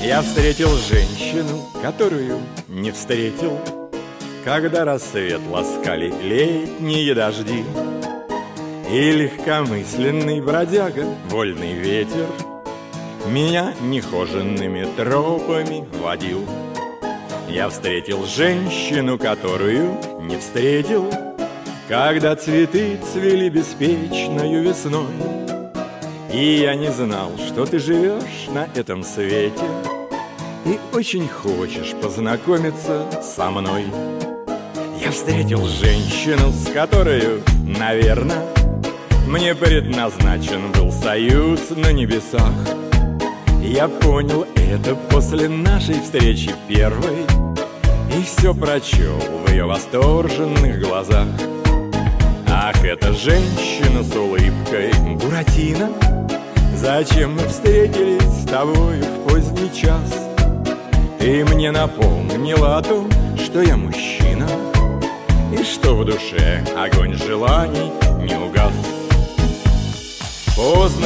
Я встретил женщину, которую не встретил, когда рассвет ласкали летние дожди, и легкомысленный бродяга, вольный ветер, меня нехоженными тропами водил. Я встретил женщину, которую не встретил, когда цветы цвели беспечною весной, и я не знал, что ты живешь на этом свете и очень хочешь познакомиться со мной. Я встретил женщину, с которой, наверное, мне предназначен был союз на небесах. Я понял это после нашей встречи первой и все прочел в ее восторженных глазах. Ах, эта женщина с улыбкой Буратино, зачем мы встретились с тобой в поздний час? Ты мне напомнила о том, что я мужчина, и что в душе огонь желаний не угас. Поздно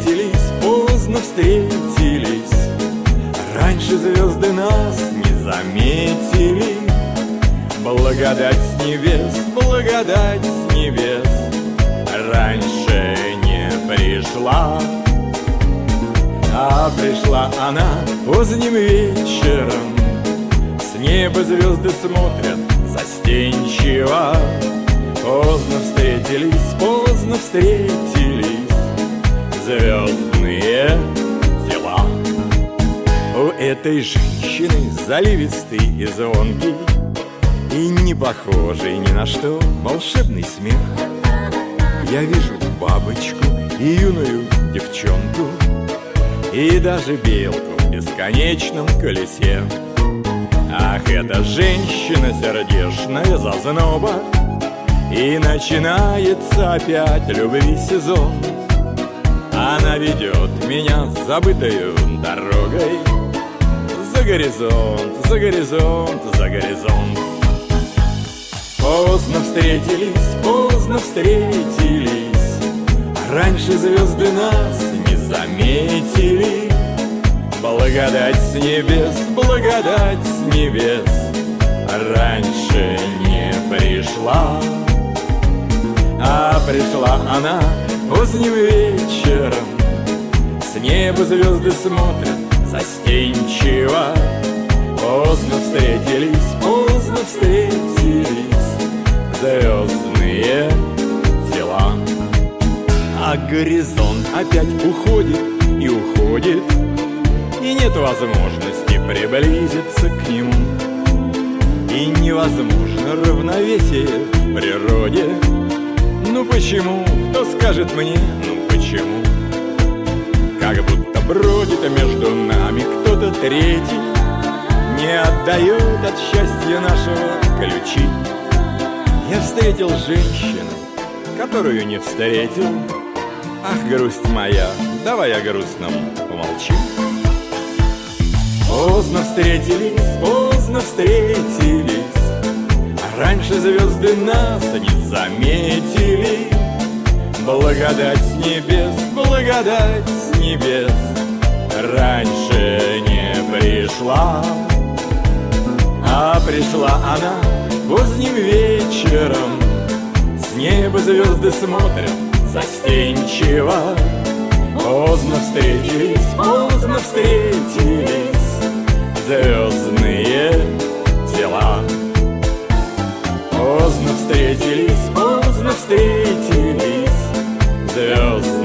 встретились, раньше звезды нас не заметили. Благодать с небес, раньше не пришла. А пришла она поздним вечером, с неба звезды смотрят застенчиво. Поздно встретились звездные тела. У этой женщины заливистый и звонкий, и не похожий ни на что волшебный смех. Я вижу бабочку и юную девчонку, и даже белку в бесконечном колесе. Ах, эта женщина сердечная зазноба, и начинается опять любви сезон. Она ведет меня забытою дорогой за горизонт, за горизонт, за горизонт. Поздно встретились, раньше звезды нас не заметили. Благодать с небес, раньше не пришла. А пришла она поздним вечером, с неба звезды смотрят застенчиво. Поздно встретились звездные тела. А горизонт опять уходит и уходит, и нет возможности приблизиться к нему. И невозможно равновесие в природе. Ну почему, кто скажет мне, ну почему? Как будто бродит между нами кто-то третий, не отдает от счастья нашего ключи. Я встретил женщину, которую не встретил. Ах, грусть моя, давай о грустном помолчим. Поздно встретились, раньше звезды нас не заметили. Благодать с небес, раньше не пришла. А пришла она поздним вечером, с неба звезды смотрят застенчиво. Поздно встретились звездные тела. Поздно встретились звездные